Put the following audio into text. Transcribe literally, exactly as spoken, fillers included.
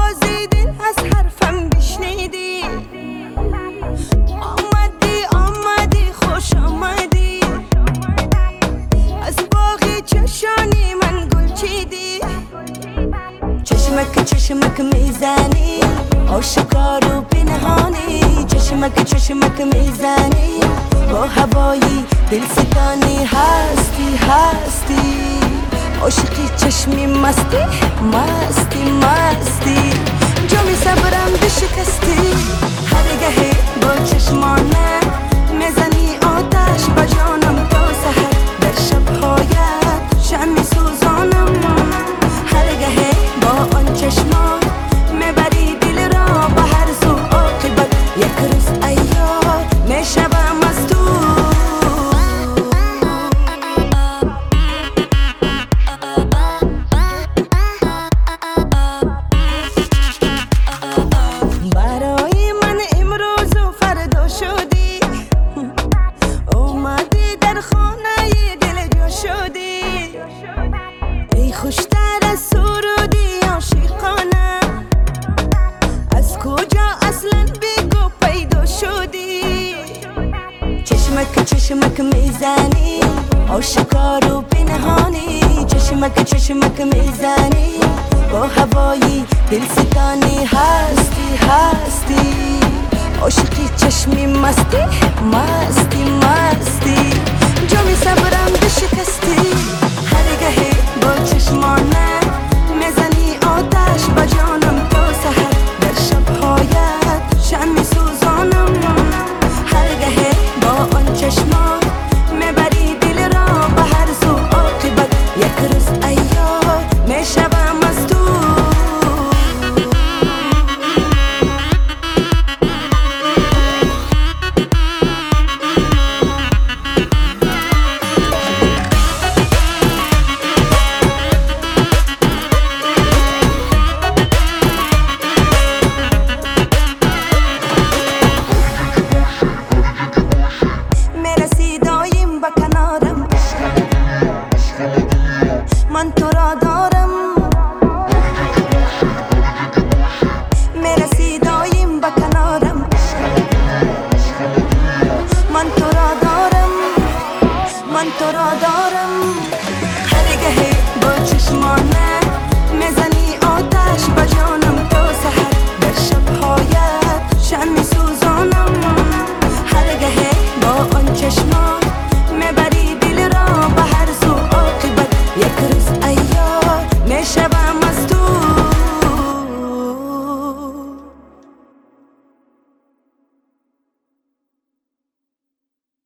آوازی دل از حرفم بشنیدی. آمدی آمدی خوش آمدی، از باغ چشانی من گل چیدی. چشمک چشمک میزنی آشکار و پنهانی، چشمک چشمک میزنی با هوایی دلستانی. هستی هستی عاشقی چشمی مستی مستی مستی، جامی صبرم بشکستی. هرگاهی با چشمانه میزنی آتش با جانم، تا سحر در شبهایت شمع سوزانم. هرگاهی با آن چشمان میبری دل را به هر سو، عاقبت یک روز عیار میشوم از تو. برای من امروز و فردا شدی، اومدی در خانه دل جا شدی. ای خوشتر از سرودی عاشقانه، از کجا اصلا بگو پیدا شدی. چشمک چشمک میزنی آشکار و پنهانی، چشمک چشمک میزنی با هوایی دلستانی. هستی هستی عاشقی چشمی مستی مستی مستی، جامی صبرم بشکستی. هرگاهی با چشمانه میزنی آتش با جان